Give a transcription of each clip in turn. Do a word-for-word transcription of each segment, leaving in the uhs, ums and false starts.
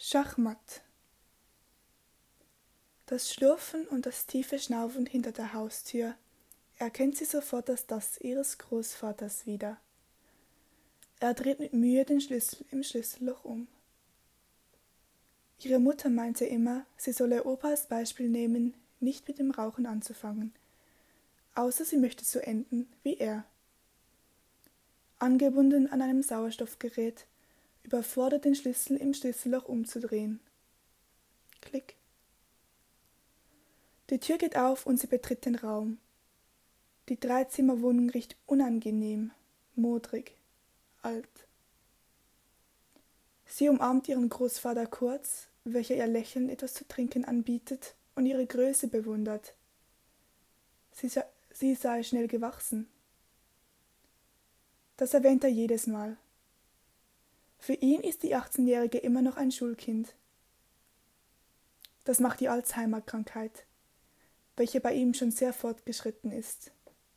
Schachmatt. Das Schlurfen und das tiefe Schnaufen hinter der Haustür erkennt sie sofort als das ihres Großvaters wieder. Er dreht mit Mühe den Schlüssel im Schlüsselloch um. Ihre Mutter meinte immer, sie solle Opa als Beispiel nehmen, nicht mit dem Rauchen anzufangen, außer sie möchte so enden wie er. Angebunden an einem Sauerstoffgerät, überfordert den Schlüssel im Schlüsselloch umzudrehen. Klick. Die Tür geht auf und sie betritt den Raum. Die Dreizimmerwohnung riecht unangenehm, modrig, alt. Sie umarmt ihren Großvater kurz, welcher ihr lächelnd etwas zu trinken anbietet und ihre Größe bewundert. Sie, sie sei schnell gewachsen. Das erwähnt er jedes Mal. Für ihn ist die achtzehnjährige immer noch ein Schulkind. Das macht die Alzheimer-Krankheit, welche bei ihm schon sehr fortgeschritten ist.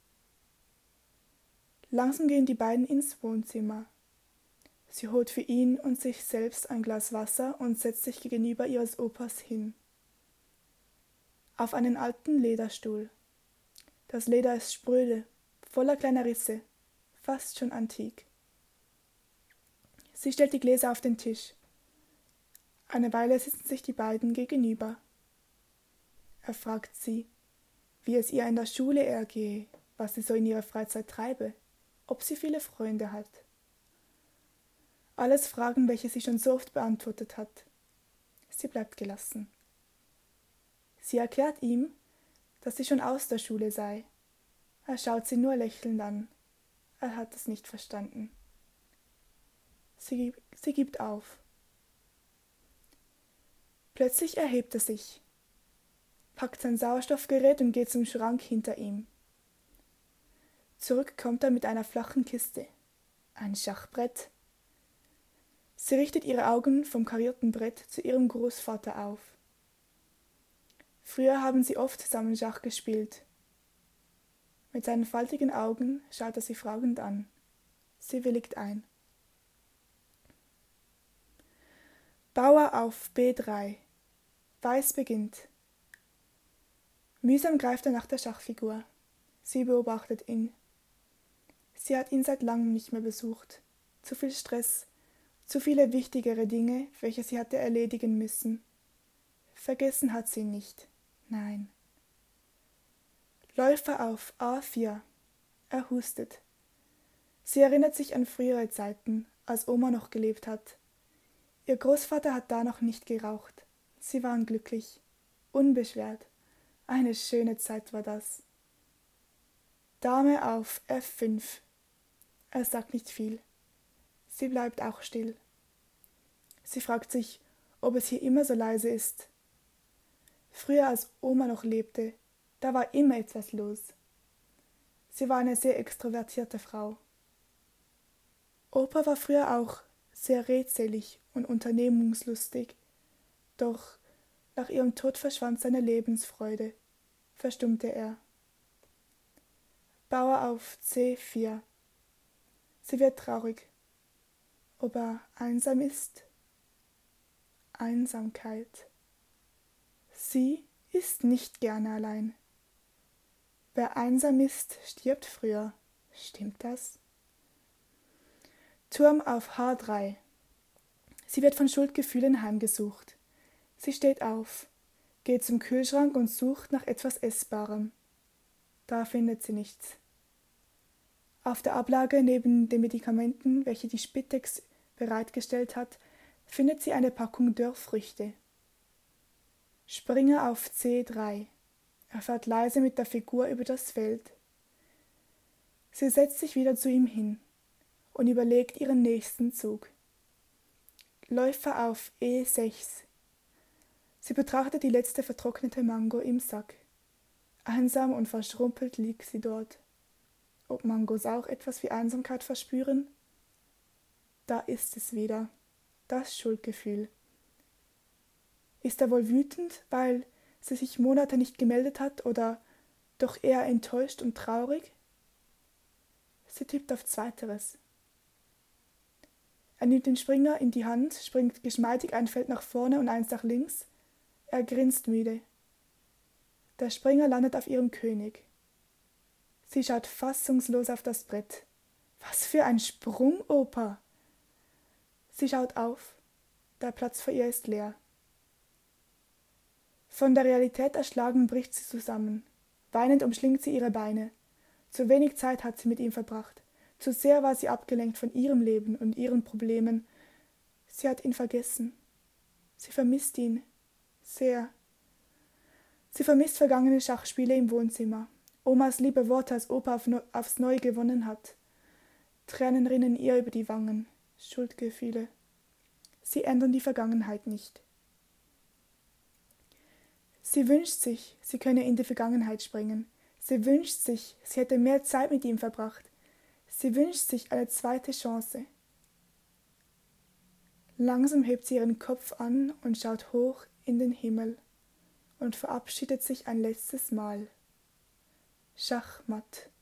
Langsam gehen die beiden ins Wohnzimmer. Sie holt für ihn und sich selbst ein Glas Wasser und setzt sich gegenüber ihres Opas hin. Auf einen alten Lederstuhl. Das Leder ist spröde, voller kleiner Risse, fast schon antik. Sie stellt die Gläser auf den Tisch. Eine Weile sitzen sich die beiden gegenüber. Er fragt sie, wie es ihr in der Schule ergehe, was sie so in ihrer Freizeit treibe, ob sie viele Freunde hat. Alles Fragen, welche sie schon so oft beantwortet hat. Sie bleibt gelassen. Sie erklärt ihm, dass sie schon aus der Schule sei. Er schaut sie nur lächelnd an. Er hat es nicht verstanden. Sie, sie gibt auf. Plötzlich erhebt er sich, packt sein Sauerstoffgerät und geht zum Schrank hinter ihm. Zurück kommt er mit einer flachen Kiste. Ein Schachbrett. Sie richtet ihre Augen vom karierten Brett zu ihrem Großvater auf. Früher haben sie oft zusammen Schach gespielt. Mit seinen faltigen Augen schaut er sie fragend an. Sie willigt ein. Bauer auf B drei. Weiß beginnt. Mühsam greift er nach der Schachfigur. Sie beobachtet ihn. Sie hat ihn seit langem nicht mehr besucht. Zu viel Stress, zu viele wichtigere Dinge, welche sie hatte erledigen müssen. Vergessen hat sie ihn nicht. Nein. Läufer auf A vier. Er hustet. Sie erinnert sich an frühere Zeiten, als Oma noch gelebt hat. Ihr Großvater hat da noch nicht geraucht. Sie waren glücklich, unbeschwert. Eine schöne Zeit war das. Dame auf F fünf. Er sagt nicht viel. Sie bleibt auch still. Sie fragt sich, ob es hier immer so leise ist. Früher, als Oma noch lebte, da war immer etwas los. Sie war eine sehr extrovertierte Frau. Opa war früher auch sehr redselig und unternehmungslustig, doch nach ihrem Tod verschwand seine Lebensfreude, verstummte er. Bauer auf C vier. Sie wird traurig. Ob er einsam ist? Einsamkeit. Sie ist nicht gerne allein. Wer einsam ist, stirbt früher. Stimmt das? Turm auf H drei. Sie wird von Schuldgefühlen heimgesucht. Sie steht auf, geht zum Kühlschrank und sucht nach etwas Essbarem. Da findet sie nichts. Auf der Ablage neben den Medikamenten, welche die Spitex bereitgestellt hat, findet sie eine Packung Dörrfrüchte. Springer auf C drei. Er fährt leise mit der Figur über das Feld. Sie setzt sich wieder zu ihm hin und überlegt ihren nächsten Zug. Läufer auf E sechs. Sie betrachtet die letzte vertrocknete Mango im Sack. Einsam und verschrumpelt liegt sie dort. Ob Mangos auch etwas wie Einsamkeit verspüren? Da ist es wieder, das Schuldgefühl. Ist er wohl wütend, weil sie sich Monate nicht gemeldet hat, oder doch eher enttäuscht und traurig? Sie tippt auf Zweiteres. Er nimmt den Springer in die Hand, springt geschmeidig ein Feld nach vorne und eins nach links. Er grinst müde. Der Springer landet auf ihrem König. Sie schaut fassungslos auf das Brett. Was für ein Sprung, Opa! Sie schaut auf. Der Platz vor ihr ist leer. Von der Realität erschlagen bricht sie zusammen. Weinend umschlingt sie ihre Beine. Zu wenig Zeit hat sie mit ihm verbracht. Zu sehr war sie abgelenkt von ihrem Leben und ihren Problemen. Sie hat ihn vergessen. Sie vermisst ihn. Sehr. Sie vermisst vergangene Schachspiele im Wohnzimmer. Omas liebe Worte, als Opa auf no- aufs Neue gewonnen hat. Tränen rinnen ihr über die Wangen. Schuldgefühle. Sie ändern die Vergangenheit nicht. Sie wünscht sich, sie könne in die Vergangenheit springen. Sie wünscht sich, sie hätte mehr Zeit mit ihm verbracht. Sie wünscht sich eine zweite Chance. Langsam hebt sie ihren Kopf an und schaut hoch in den Himmel und verabschiedet sich ein letztes Mal. Schachmatt.